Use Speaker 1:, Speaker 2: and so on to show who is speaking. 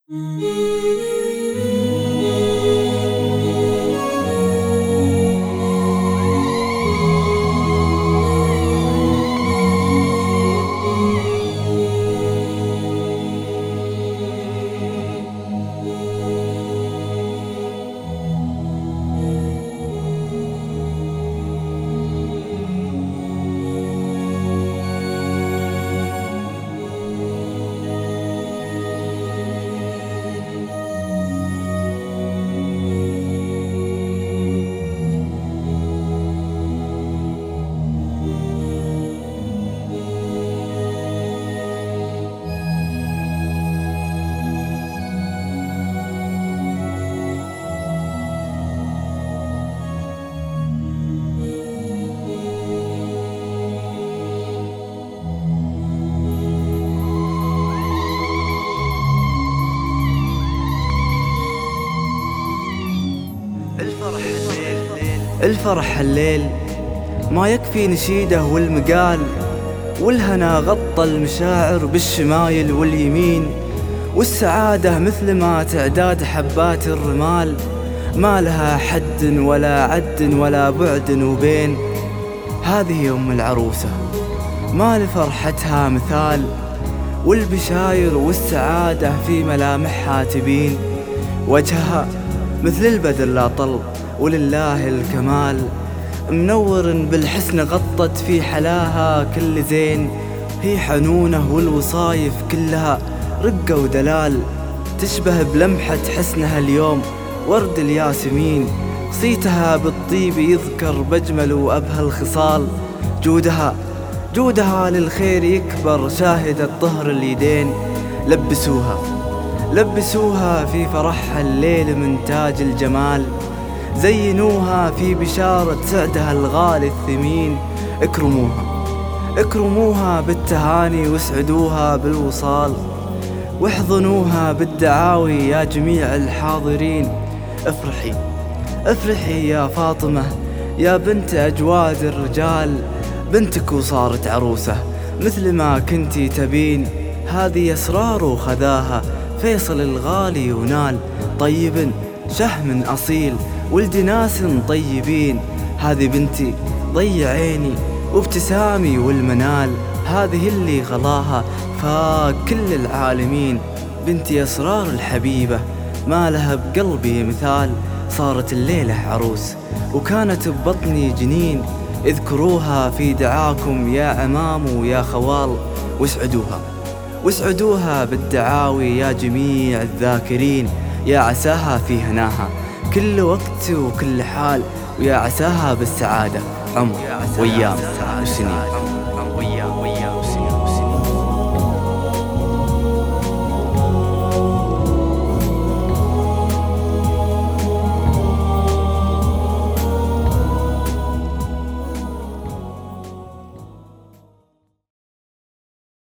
Speaker 1: الفرح الليل ما يكفي نشيده والمقال، والهنا غطى المشاعر بالشمايل واليمين، والسعادة مثل ما تعداد حبات الرمال، ما لها حد ولا عد ولا بعد وبين. هذه أم العروسة ما لفرحتها مثال، والبشاير والسعادة في ملامحها تبين، وجهها مثل البدر لا طل ولله الكمال، منور بالحسن غطت في حلاها كل زين، هي حنونة والوصايف كلها رقة ودلال، تشبه بلمحة حسنها اليوم ورد الياسمين، صيتها بالطيب يذكر بجمل وأبهى الخصال، جودها للخير يكبر شاهدة طهر اليدين. لبسوها في فرحها الليل من تاج الجمال، زينوها في بشارة سعدها الغالي الثمين، اكرموها بالتهاني واسعدوها بالوصال، واحضنوها بالدعاوي يا جميع الحاضرين. افرحي يا فاطمة يا بنت أجواد الرجال، بنتك وصارت عروسة مثل ما كنتي تبين، هذه أسرار خذاها فيصل الغالي ونال، طيب شهم أصيل ولد ناس طيبين، هذه بنتي ضي عيني وابتسامي والمنال، هذه اللي غلاها فاق كل العالمين، بنتي أسرار الحبيبة ما لها بقلبي مثال، صارت الليلة عروس وكانت ببطني جنين، اذكروها في دعاكم يا عمام ويا خوال، واسعدوها بالدعاوي يا جميع الذاكرين، يا عساها في هناها كل وقت وكل حال، ويا عساها بالسعادة عمر وأيام وسنين.